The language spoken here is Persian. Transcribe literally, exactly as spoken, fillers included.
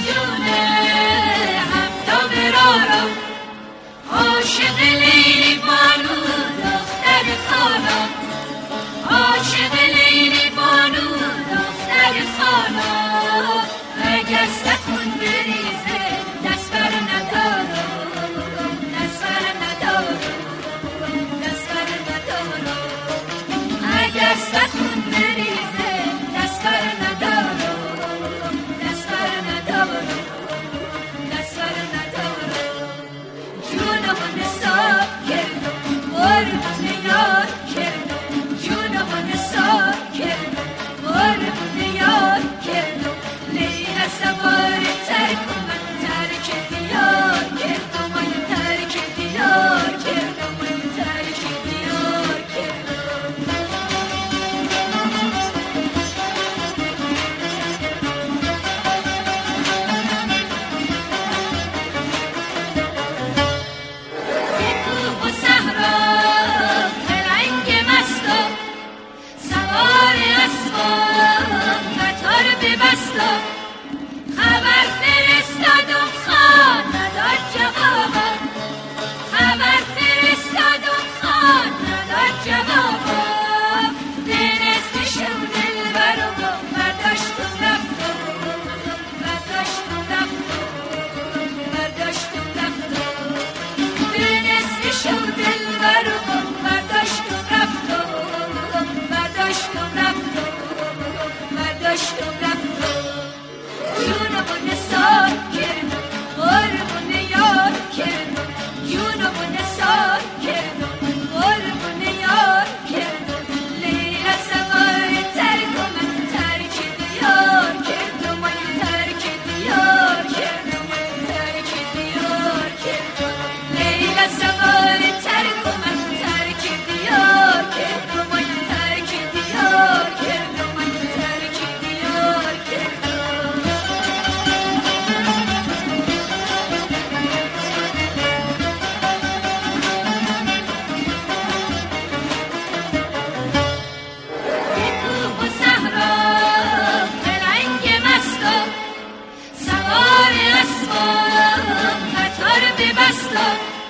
جونه هفتا برارم عاشق لیلی بانو دختر خانم عاشق لیلی بانو دختر خانم اگر ستون بریزه دست بر ندارم دست بر ندارم دست بر ندارم اگر ستون بریزه دست بر ندارم دست بر ندارم دست بر ندارم جونم نثار کردم قربون یار کردم جونم نثار کردم قربون یار کردم لیلا سوار ترک من ترک دیار کردم من ترک دیار کردم من ترک دیار کردم به کوه و صحرا پلنگ مستم سوار اسبم قطار ببستم خبر فرستادم خان نداد جوابم خبر فرستادم خان نداد جوابم دنستشم دلبرم برداشتم رفتم برداشتم رفتم برداشتم رفتم دنستشم دلبرم برداشتم رفتم برداشتم رفتم برداشتم رفتم جونم نثار کردم قربون یار کردم جونم نثار کردم قربون یار کردم لیلا سوار ترک من ترک دیار کردم من ترک دیار کردم من ترک دیار کردم لیلا سوار ترک من ترک دیار کردم من ترک دیار کردم من ترک دیار کردم به کوه و صحرا پلنگ مستم سوار اسبم قطار ببستم